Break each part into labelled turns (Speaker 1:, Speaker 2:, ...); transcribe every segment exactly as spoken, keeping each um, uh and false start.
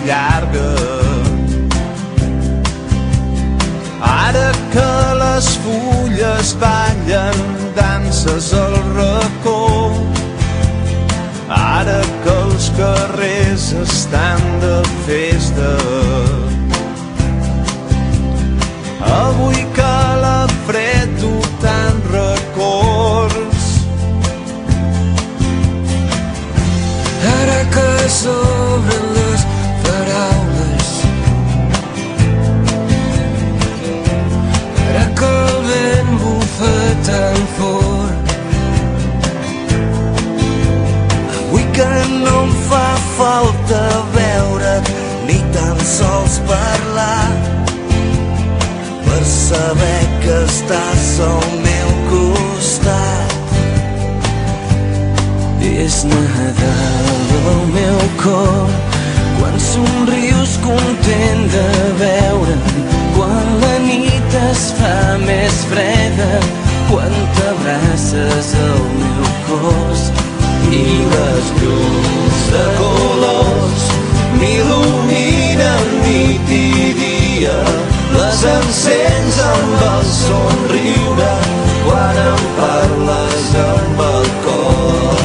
Speaker 1: llarga. Ara que les fulles ballen danses al racó, ara que els carrers estan de festa, avui que la fred du tant records,
Speaker 2: ara que s'obren les paraules, ara que el vent bufa tan fort, avui que no em fa falta veure't ni tan sols parlar, per saber que estàs al meu costat. És Nadal al meu cor, quan somrius content de veure'm, quan la nit es fa més freda, quan t'abraces al meu cos i les llums de colors m'il·luminen nit i dia, les encens amb el somriure quan em parles amb el cor.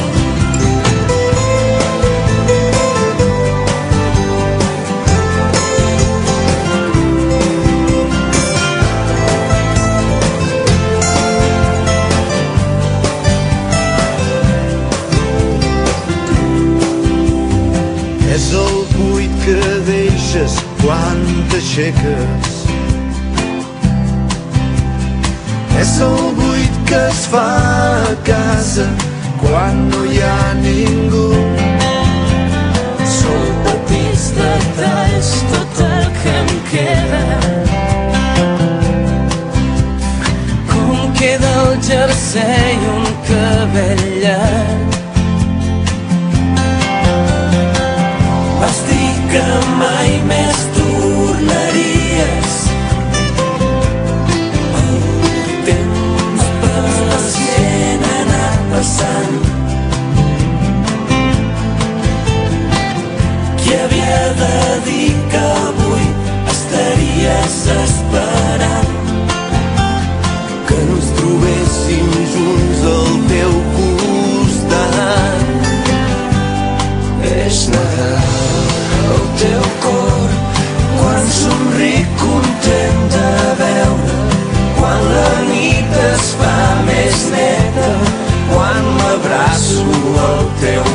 Speaker 1: És el buit que deixes quan t'aixeques, és el buit que es fa a casa quan no hi ha ningú.
Speaker 2: Són petits detalls tot el que em queda, com queda el jersei un cabell llarg. Vas dir que mai més tornaries, el temps pacient ha anat passant. Qui havia de dir que avui estaries esperant que ens trobéssim junts al teu costat? És Nadal al teu cor, quan somric content de veure, quan la nit es fa més neta, quan m'abraço al teu